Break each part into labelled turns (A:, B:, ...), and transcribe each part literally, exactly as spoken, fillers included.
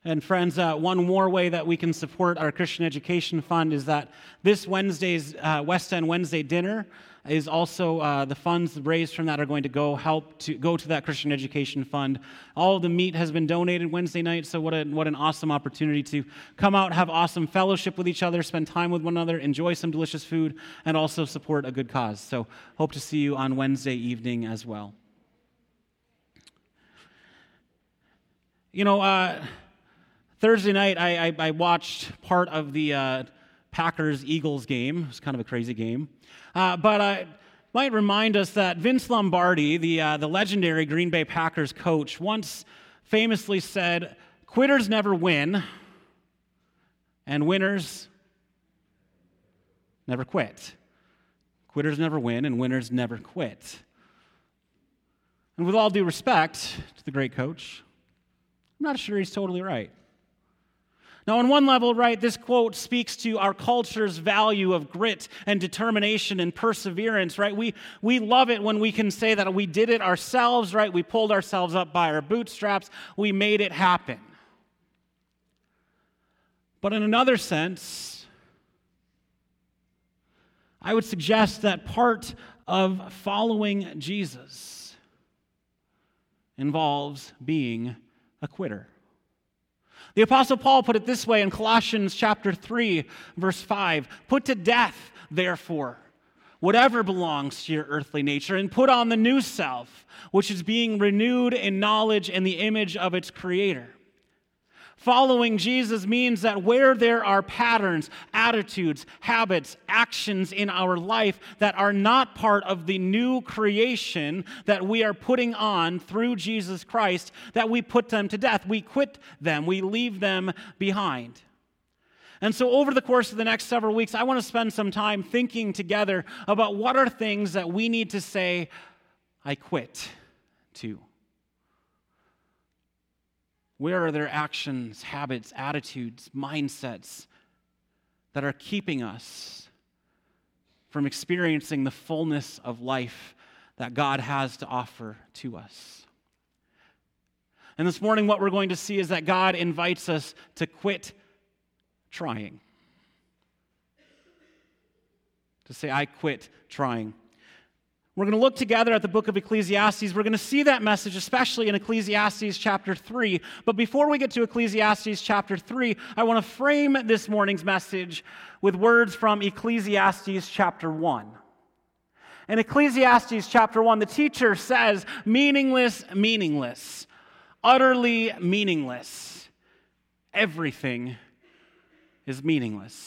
A: And friends, uh, one more way that we can support our Christian Education Fund is that this Wednesday's uh, West End Wednesday dinner is also uh, the funds raised from that are going to go help to go to that Christian Education Fund. All of the meat has been donated Wednesday night, so what a, what an awesome opportunity to come out, have awesome fellowship with each other, spend time with one another, enjoy some delicious food, and also support a good cause. So hope to see you on Wednesday evening as well. You know, uh, Thursday night I, I, I watched part of the uh, Packers-Eagles game. It was kind of a crazy game. Uh, but I might remind us that Vince Lombardi, the uh, the legendary Green Bay Packers coach, once famously said, "Quitters never win, and winners never quit." Quitters never win, and winners never quit. And with all due respect to the great coach, I'm not sure he's totally right. Now, on one level, right, this quote speaks to our culture's value of grit and determination and perseverance, right? We we love it when we can say that we did it ourselves, right? We pulled ourselves up by our bootstraps. We made it happen. But in another sense, I would suggest that part of following Jesus involves being a quitter. The Apostle Paul put it this way in Colossians chapter three, verse five. "Put to death, therefore, whatever belongs to your earthly nature, and put on the new self, which is being renewed in knowledge in the image of its creator." Following Jesus means that where there are patterns, attitudes, habits, actions in our life that are not part of the new creation that we are putting on through Jesus Christ, that we put them to death. We quit them. We leave them behind. And so over the course of the next several weeks, I want to spend some time thinking together about what are things that we need to say, "I quit" to. Where are there actions, habits, attitudes, mindsets that are keeping us from experiencing the fullness of life that God has to offer to us? And this morning, what we're going to see is that God invites us to quit trying. To say, "I quit trying." We're going to look together at the book of Ecclesiastes. We're going to see that message, especially in Ecclesiastes chapter three. But before we get to Ecclesiastes chapter three, I want to frame this morning's message with words from Ecclesiastes chapter one. In Ecclesiastes chapter one, the teacher says, "Meaningless, meaningless, utterly meaningless. Everything is meaningless."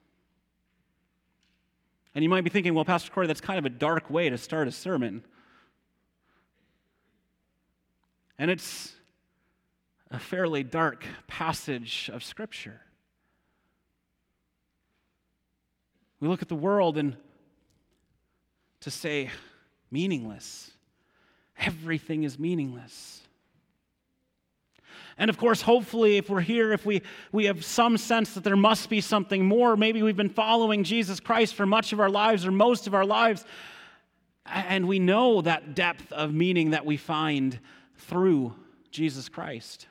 A: And you might be thinking, "Well, Pastor Corey, that's kind of a dark way to start a sermon." And it's a fairly dark passage of Scripture. We look at the world and to say, meaningless. Everything is meaningless. And of course, hopefully, if we're here, if we, we have some sense that there must be something more, maybe we've been following Jesus Christ for much of our lives or most of our lives, and we know that depth of meaning that we find through Jesus Christ.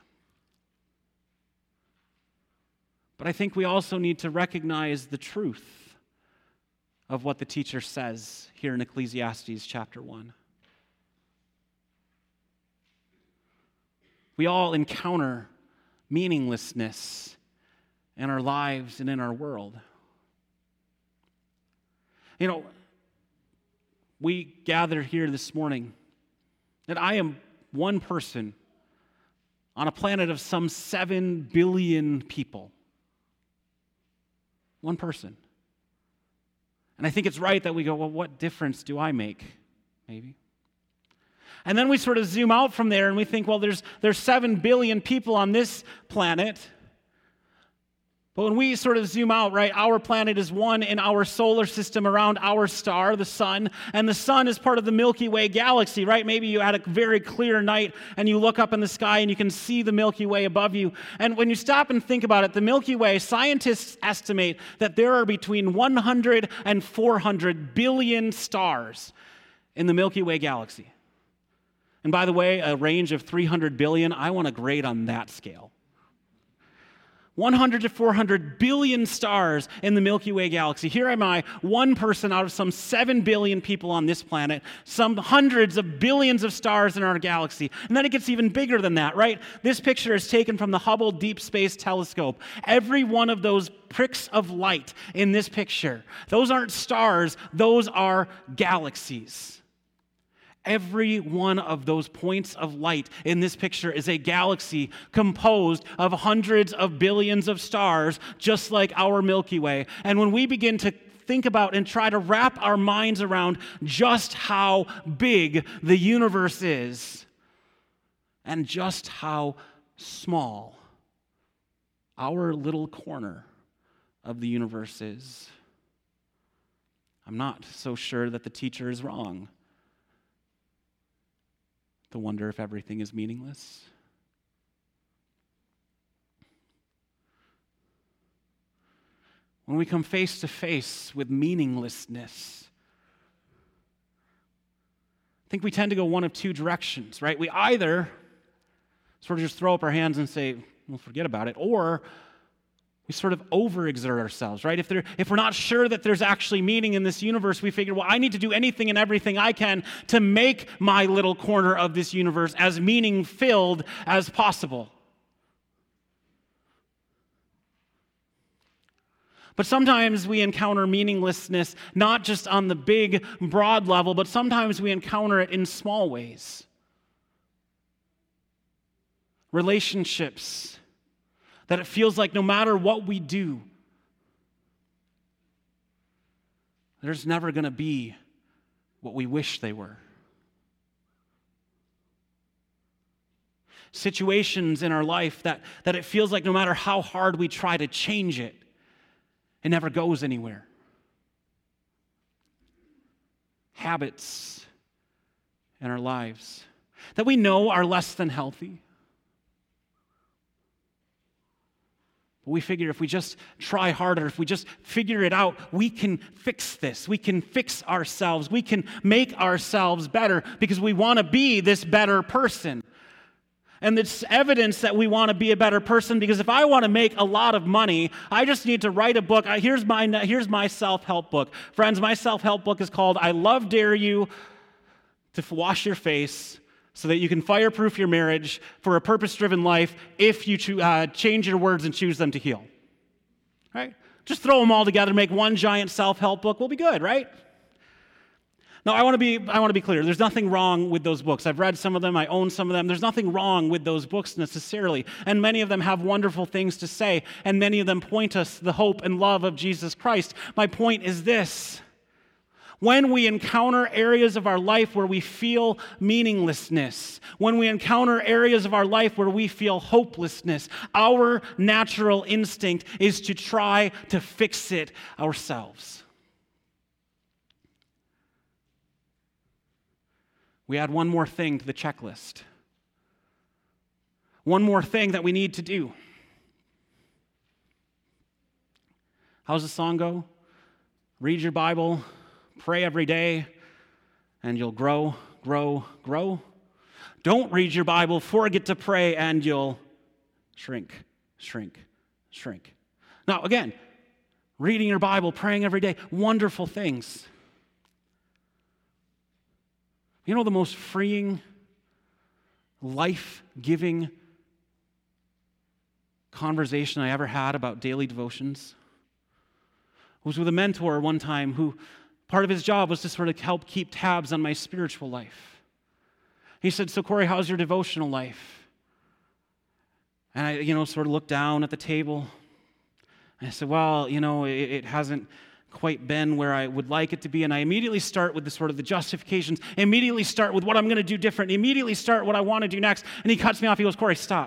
A: But I think we also need to recognize the truth of what the teacher says here in Ecclesiastes chapter one. We all encounter meaninglessness in our lives and in our world. You know, we gather here this morning that I am one person on a planet of some seven billion people. One person. And I think it's right that we go, well, what difference do I make? Maybe. And then we sort of zoom out from there and we think, well, there's there's seven billion people on this planet. But when we sort of zoom out, right, our planet is one in our solar system around our star, the sun, and the sun is part of the Milky Way galaxy, right? Maybe you had a very clear night and you look up in the sky and you can see the Milky Way above you. And when you stop and think about it, the Milky Way, scientists estimate that there are between one hundred and four hundred billion stars in the Milky Way galaxy. And by the way, a range of three hundred billion, I want to grade on that scale. one hundred to four hundred billion stars in the Milky Way galaxy. Here am I, one person out of some seven billion people on this planet, some hundreds of billions of stars in our galaxy. And then it gets even bigger than that, right? This picture is taken from the Hubble Deep Space Telescope. Every one of those pricks of light in this picture, those aren't stars, those are galaxies. Every one of those points of light in this picture is a galaxy composed of hundreds of billions of stars, just like our Milky Way. And when we begin to think about and try to wrap our minds around just how big the universe is and just how small our little corner of the universe is, I'm not so sure that the teacher is wrong to wonder if everything is meaningless. When we come face to face with meaninglessness, I think we tend to go one of two directions, right? We either sort of just throw up our hands and say, well, forget about it, or we sort of overexert ourselves, right? If, there, if we're not sure that there's actually meaning in this universe, we figure, well, I need to do anything and everything I can to make my little corner of this universe as meaning-filled as possible. But sometimes we encounter meaninglessness not just on the big, broad level, but sometimes we encounter it in small ways. Relationships that it feels like no matter what we do, there's never going to be what we wish they were. Situations in our life that, that it feels like no matter how hard we try to change it, it never goes anywhere. Habits in our lives that we know are less than healthy. But we figure if we just try harder, if we just figure it out, we can fix this. We can fix ourselves. We can make ourselves better because we want to be this better person. And it's evidence that we want to be a better person because if I want to make a lot of money, I just need to write a book. Here's my, here's my self-help book. Friends, my self-help book is called I Love Dare You to Wash Your Face so that you can fireproof your marriage for a purpose-driven life if you cho- uh, change your words and choose them to heal. Right? Just throw them all together, make one giant self-help book. We'll be good, right? Now, I want to be I want to be clear. There's nothing wrong with those books. I've read some of them. I own some of them. There's nothing wrong with those books necessarily. And many of them have wonderful things to say, and many of them point us to the hope and love of Jesus Christ. My point is this. When we encounter areas of our life where we feel meaninglessness, when we encounter areas of our life where we feel hopelessness, our natural instinct is to try to fix it ourselves. We add one more thing to the checklist. One more thing that we need to do. How's the song go? Read your Bible, pray every day, and you'll grow, grow, grow. Don't read your Bible, forget to pray, and you'll shrink, shrink, shrink. Now, again, reading your Bible, praying every day, wonderful things. You know the most freeing, life-giving conversation I ever had about daily devotions? I was with a mentor one time who part of his job was to sort of help keep tabs on my spiritual life. He said, so Corey, how's your devotional life? And I, you know, sort of looked down at the table. And I said, well, you know, it, it hasn't quite been where I would like it to be. And I immediately start with the sort of the justifications, immediately start with what I'm going to do different, immediately start what I want to do next. And he cuts me off. He goes, Corey, stop.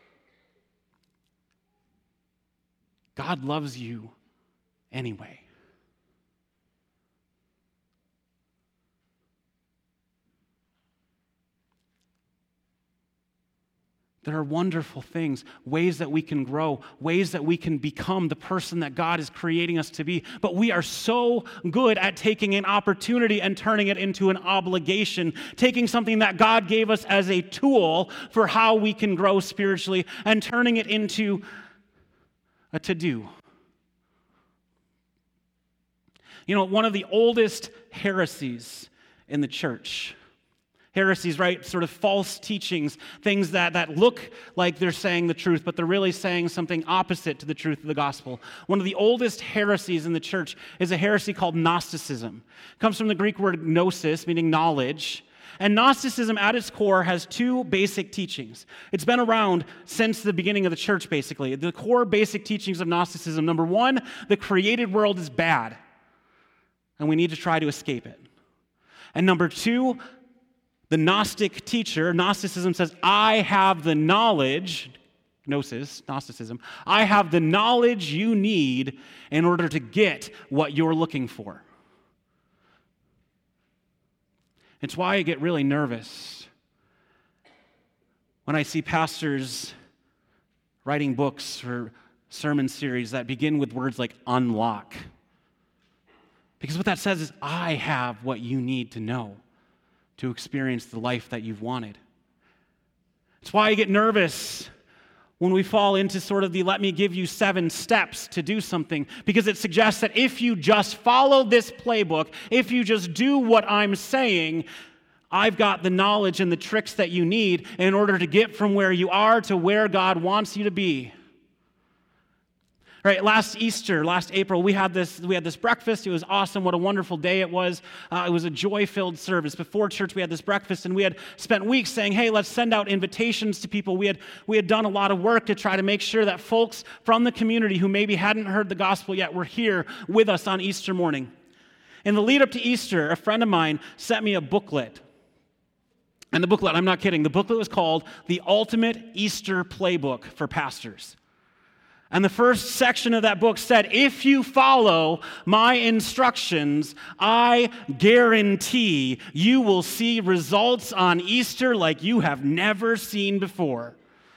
A: God loves you anyway. There are wonderful things, ways that we can grow, ways that we can become the person that God is creating us to be. But we are so good at taking an opportunity and turning it into an obligation, taking something that God gave us as a tool for how we can grow spiritually and turning it into a to-do. You know, one of the oldest heresies in the church, heresies, right, sort of false teachings, things that, that look like they're saying the truth, but they're really saying something opposite to the truth of the gospel. One of the oldest heresies in the church is a heresy called Gnosticism. It comes from the Greek word gnosis, meaning knowledge. And Gnosticism at its core has two basic teachings. It's been around since the beginning of the church, basically. The core basic teachings of Gnosticism. Number one, the created world is bad, and we need to try to escape it. And number two, the Gnostic teacher, Gnosticism says, I have the knowledge, gnosis, Gnosticism, I have the knowledge you need in order to get what you're looking for. It's why I get really nervous when I see pastors writing books or sermon series that begin with words like unlock. Because what that says is, I have what you need to know to experience the life that you've wanted. It's why I get nervous when we fall into sort of the let me give you seven steps to do something, because it suggests that if you just follow this playbook, if you just do what I'm saying, I've got the knowledge and the tricks that you need in order to get from where you are to where God wants you to be. Right, last Easter, last April, we had this we had this breakfast. It was awesome. What a wonderful day it was. Uh, it was a joy-filled service. Before church, we had this breakfast, and we had spent weeks saying, hey, let's send out invitations to people. We had, we had done a lot of work to try to make sure that folks from the community who maybe hadn't heard the gospel yet were here with us on Easter morning. In the lead up to Easter, a friend of mine sent me a booklet. And the booklet, I'm not kidding, the booklet was called The Ultimate Easter Playbook for Pastors. And the first section of that book said, if you follow my instructions, I guarantee you will see results on Easter like you have never seen before.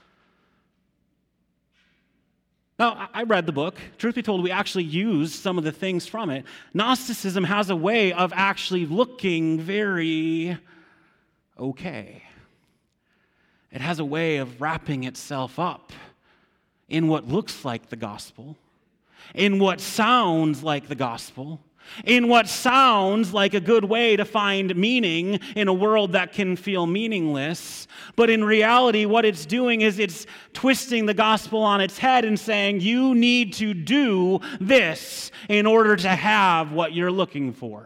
A: Now, I read the book. Truth be told, we actually used some of the things from it. Gnosticism has a way of actually looking very okay. It has a way of wrapping itself up in what looks like the gospel, in what sounds like the gospel, in what sounds like a good way to find meaning in a world that can feel meaningless. But in reality, what it's doing is it's twisting the gospel on its head and saying, you need to do this in order to have what you're looking for.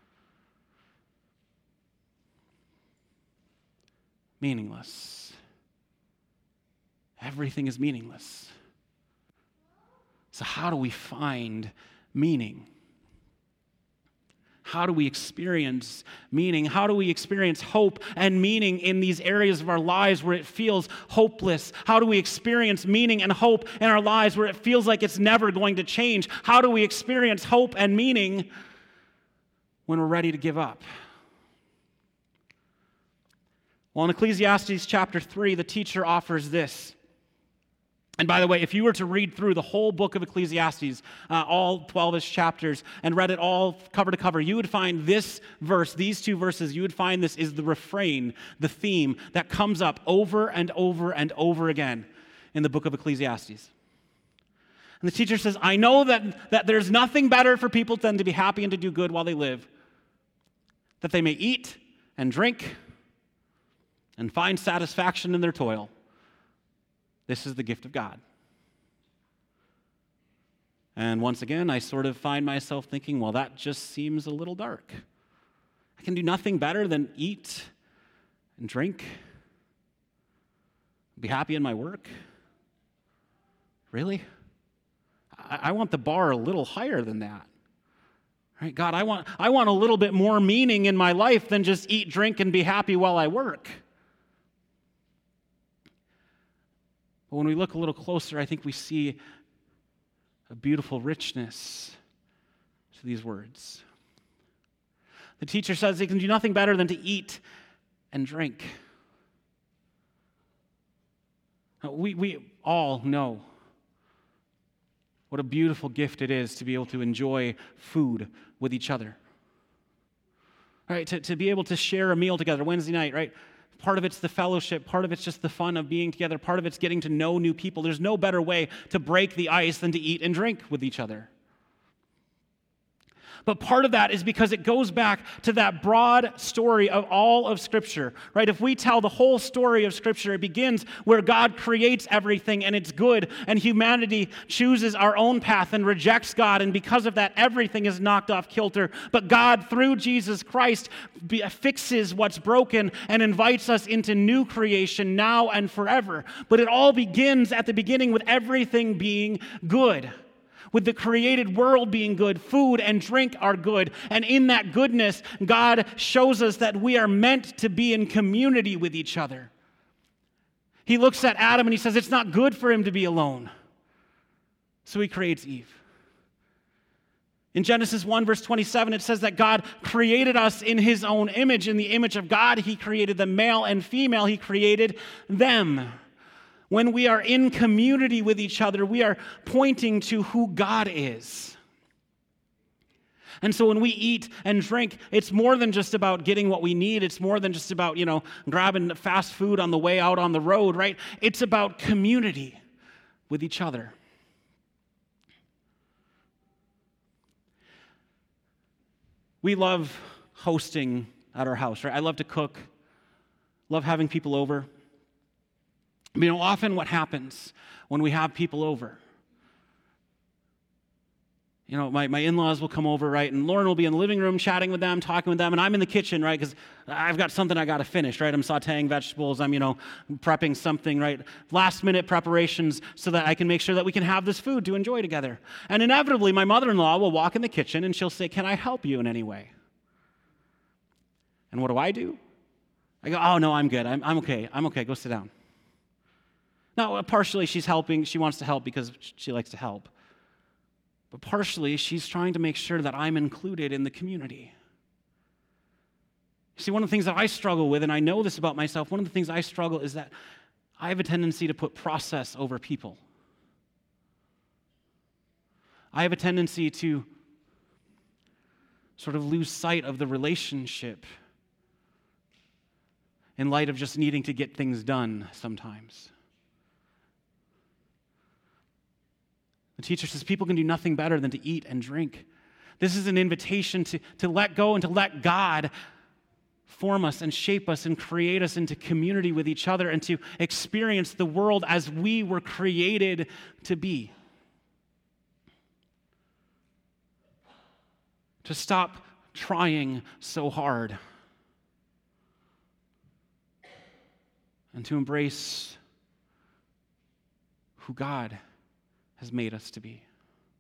A: Meaningless. Everything is meaningless. So how do we find meaning? How do we experience meaning? How do we experience hope and meaning in these areas of our lives where it feels hopeless? How do we experience meaning and hope in our lives where it feels like it's never going to change? How do we experience hope and meaning when we're ready to give up? Well, in Ecclesiastes chapter three, the teacher offers this. And by the way, if you were to read through the whole book of Ecclesiastes, uh, all twelve-ish chapters, and read it all cover to cover, you would find this verse, these two verses, you would find this is the refrain, the theme that comes up over and over and over again in the book of Ecclesiastes. And the teacher says, I know that, that there's nothing better for people than to be happy and to do good while they live, that they may eat and drink and find satisfaction in their toil. This is the gift of God. And once again, I sort of find myself thinking, well, that just seems a little dark. I can do nothing better than eat and drink, be happy in my work. Really? I, I want the bar a little higher than that. Right? God, I want, I want a little bit more meaning in my life than just eat, drink, and be happy while I work. But when we look a little closer, I think we see a beautiful richness to these words. The teacher says they can do nothing better than to eat and drink. Now, we, we all know what a beautiful gift it is to be able to enjoy food with each other. Right? To, to be able to share a meal together Wednesday night, right? Part of it's the fellowship. Part of it's just the fun of being together. Part of it's getting to know new people. There's no better way to break the ice than to eat and drink with each other. But part of that is because it goes back to that broad story of all of Scripture, right? If we tell the whole story of Scripture, it begins where God creates everything and it's good, and humanity chooses our own path and rejects God, and because of that, everything is knocked off kilter. But God, through Jesus Christ, fixes what's broken and invites us into new creation now and forever. But it all begins at the beginning with everything being good. With the created world being good, food and drink are good. And in that goodness, God shows us that we are meant to be in community with each other. He looks at Adam and he says, it's not good for him to be alone. So he creates Eve. In Genesis one, verse twenty-seven, it says that God created us in his own image. In the image of God, he created them, male and female. He created them. When we are in community with each other, we are pointing to who God is. And so when we eat and drink, it's more than just about getting what we need. It's more than just about, you know, grabbing fast food on the way out on the road, right? It's about community with each other. We love hosting at our house, right? I love to cook, love having people over. You know, often what happens when we have people over, you know, my, my in-laws will come over, right, and Lauren will be in the living room chatting with them, talking with them, and I'm in the kitchen, right, because I've got something I got to finish, right? I'm sauteing vegetables, I'm, you know, prepping something, right? Last-minute preparations so that I can make sure that we can have this food to enjoy together. And inevitably, my mother-in-law will walk in the kitchen and she'll say, can I help you in any way? And what do I do? I go, oh, no, I'm good. I'm, I'm okay. I'm okay. Go sit down. Now, partially she's helping. She wants to help because she likes to help. But partially she's trying to make sure that I'm included in the community. See, one of the things that I struggle with, and I know this about myself, one of the things I struggle is that I have a tendency to put process over people. I have a tendency to sort of lose sight of the relationship in light of just needing to get things done sometimes. The teacher says people can do nothing better than to eat and drink. This is an invitation to, to let go and to let God form us and shape us and create us into community with each other and to experience the world as we were created to be. To stop trying so hard and to embrace who God has made us to be.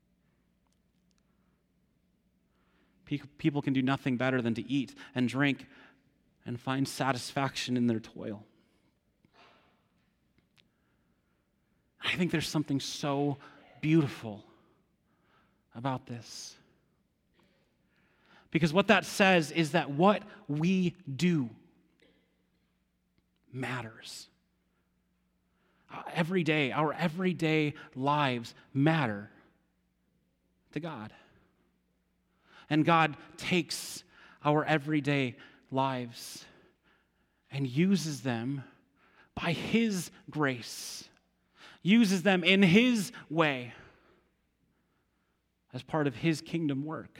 A: People can do nothing better than to eat and drink and find satisfaction in their toil. I think there's something so beautiful about this. Because what that says is that what we do matters. Uh, every day, our everyday lives matter to God. And God takes our everyday lives and uses them by His grace, uses them in His way as part of His kingdom work.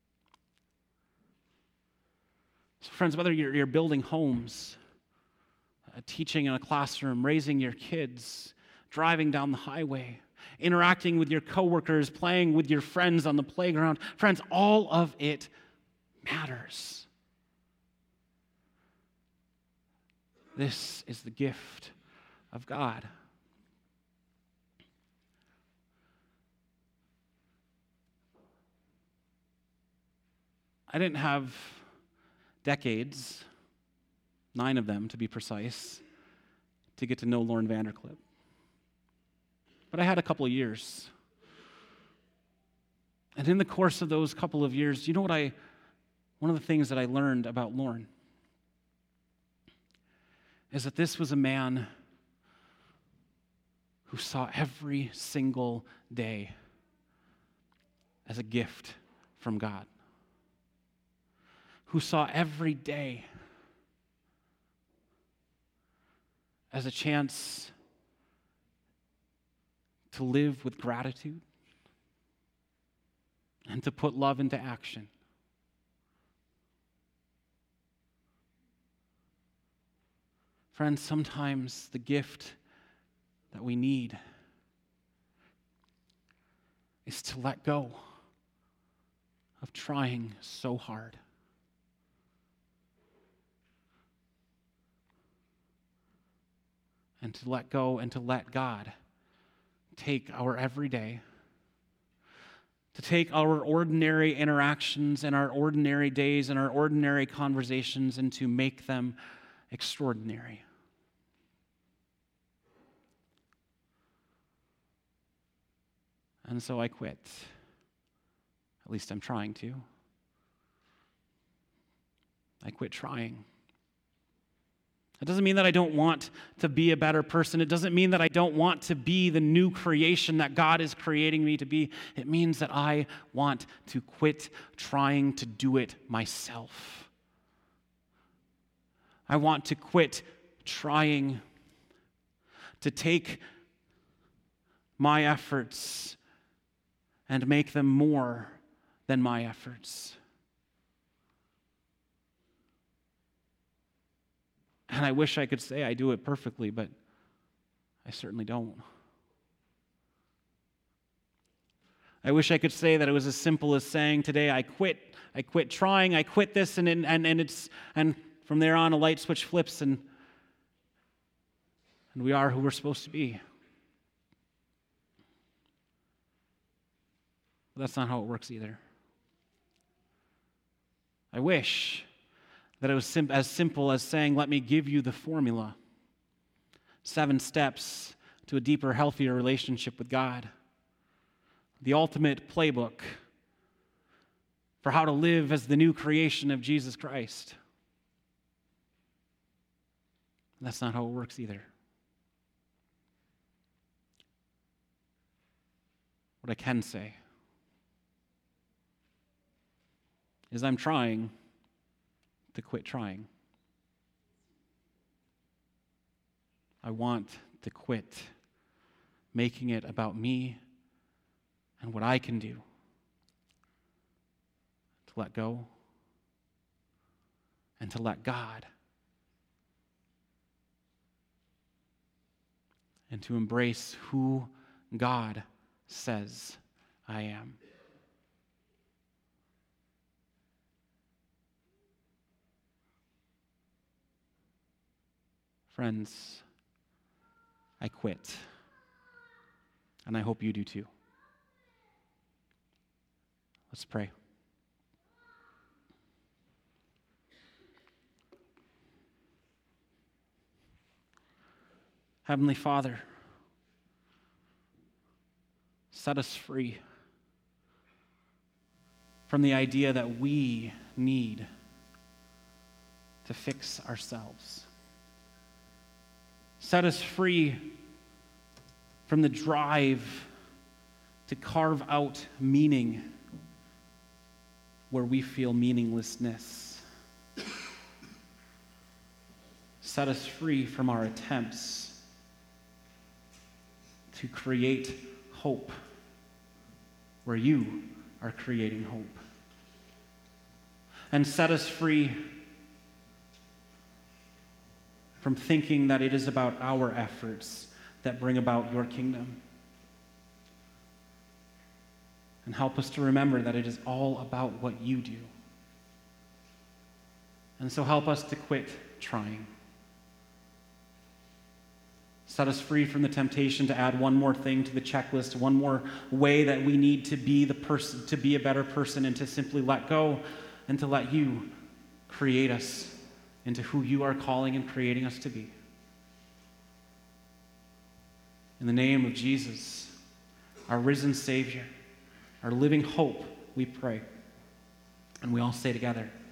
A: So friends, whether you're, you're building homes, uh, teaching in a classroom, raising your kids, driving down the highway, interacting with your coworkers, playing with your friends on the playground, friends, all of it matters. This is the gift of God. I didn't have decades, nine of them to be precise, to get to know Lauren Vanderclip. But I had a couple of years. And in the course of those couple of years, you know what I, one of the things that I learned about Lauren is that this was a man who saw every single day as a gift from God. Who saw every day as a chance to live with gratitude and to put love into action. Friends, sometimes the gift that we need is to let go of trying so hard. And to let go and to let God take our everyday, to take our ordinary interactions and our ordinary days and our ordinary conversations and to make them extraordinary. And so I quit. At least I'm trying to. I quit trying. It doesn't mean that I don't want to be a better person. It doesn't mean that I don't want to be the new creation that God is creating me to be. It means that I want to quit trying to do it myself. I want to quit trying to take my efforts and make them more than my efforts. And I wish I could say I do it perfectly, but I certainly don't. I wish I could say that it was as simple as saying today, I quit, I quit trying, I quit this, and and and it's and from there on a light switch flips and and we are who we're supposed to be. But that's not how it works either. I wish that it was sim- as simple as saying, let me give you the formula. Seven steps to a deeper, healthier relationship with God. The ultimate playbook for how to live as the new creation of Jesus Christ. That's not how it works either. What I can say is I'm trying to quit trying. I want to quit making it about me and what I can do. To let go and to let God. And to embrace who God says I am. Friends, I quit. And I hope you do too. Let's pray. Heavenly Father, set us free from the idea that we need to fix ourselves. Set us free from the drive to carve out meaning where we feel meaninglessness. Set us free from our attempts to create hope where you are creating hope. And set us free from thinking that it is about our efforts that bring about your kingdom. And help us to remember that it is all about what you do. And so help us to quit trying. Set us free from the temptation to add one more thing to the checklist, one more way that we need to be the person, to be a better person, and to simply let go and to let you create us into who you are calling and creating us to be. In the name of Jesus, our risen Savior, our living hope, we pray. And we all say together,